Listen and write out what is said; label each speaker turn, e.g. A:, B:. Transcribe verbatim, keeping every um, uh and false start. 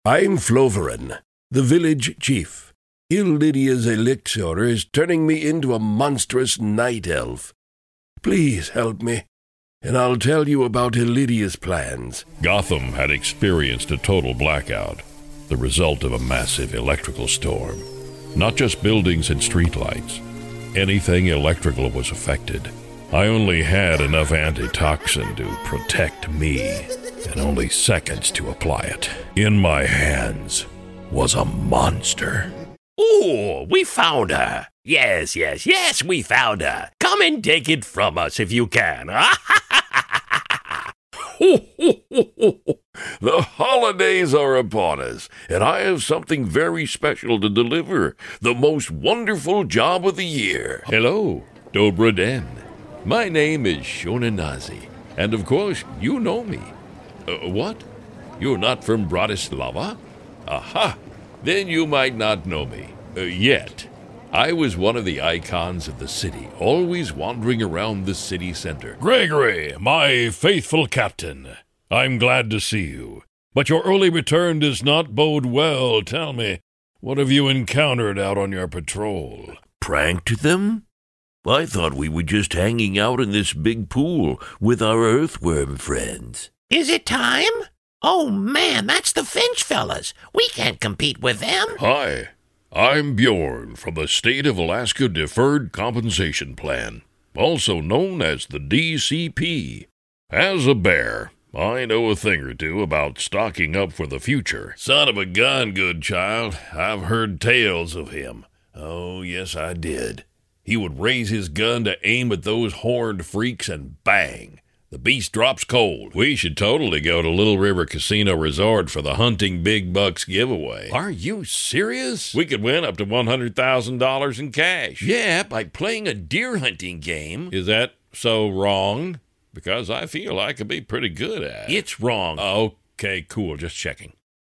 A: I'm Floverin, the village chief. Illydia's elixir is turning me into a monstrous night elf. Please help me, and I'll tell you about Illydia's plans.
B: Gotham had experienced a total blackout, the result of a massive electrical storm. Not just buildings and streetlights. Anything electrical was affected. I only had enough antitoxin to protect me, and only seconds to apply it. In my hands was a monster.
C: Ooh, we found her. Yes, yes, yes, we found her. Come and take it from us if you can.
A: The holidays are upon us, and I have something very special to deliver. The most wonderful job of the year.
B: Hello, Dobra Den. My name is Shonenazi, and of course, you know me. Uh, what? You're not from Bratislava? Aha! Then you might not know me. Uh, yet. I was one of the icons of the city, always wandering around the city center. Gregory, my faithful captain, I'm glad to see you. But your early return does not bode well. Tell me, what have you encountered out on your patrol?
A: Pranked them? I thought we were just hanging out in this big pool with our earthworm friends.
C: Is it time? Oh, man, that's the Finch fellas. We can't compete with them.
B: Hi, I'm Bjorn from the State of Alaska Deferred Compensation Plan, also known as the D C P. As a bear, I know a thing or two about stocking up for the future. Son of a gun, good child. I've heard tales of him. Oh, yes, I did. He would raise his gun to aim at those horned freaks and bang. The beast drops cold. We should totally go to Little River Casino Resort for the Hunting Big Bucks giveaway. Are you serious? We could win up to one hundred thousand dollars in cash. Yeah, by playing a deer hunting game. Is that so wrong? Because I feel I could be pretty good at it. It's wrong. Okay, cool. Just checking.